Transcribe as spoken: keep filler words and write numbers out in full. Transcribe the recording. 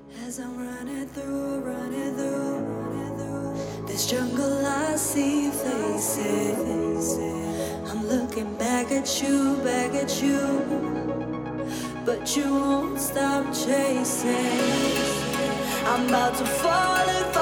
As I'm running through, running through, running through this jungle, I see faces. I'm looking back at you, back at you, but you won't stop chasing. I'm about to fall